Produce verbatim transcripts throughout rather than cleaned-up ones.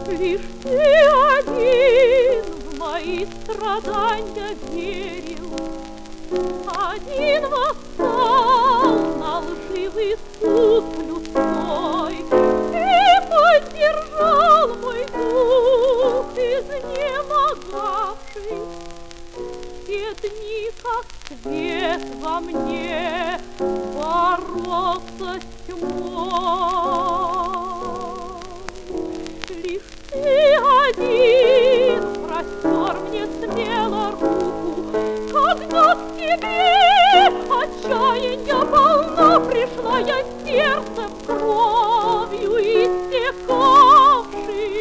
Лишь ты один в мои страдания верил, один восстал на лживый суд людской и поддержал мой дух, изнемогавший. Все дни, как свет во мне, боролся с тьмой. Лишь ты один простер мне смело руку, когда к тебе отчаяния полна пришла я сердцем кровью истекавшим,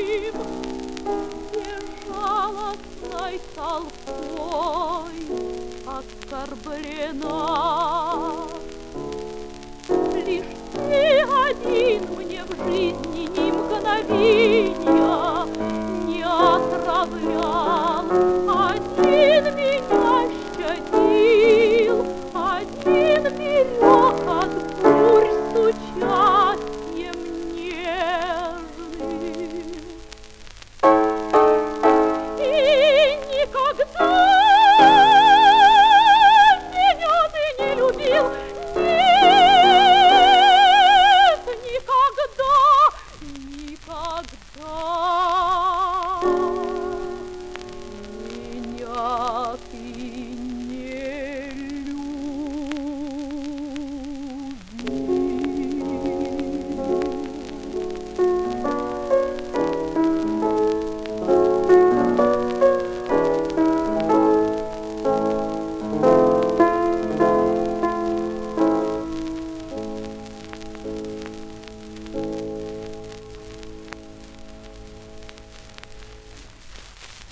безжалостной толпой оскорблена. Лишь ты один мне в жизни ни мгновенья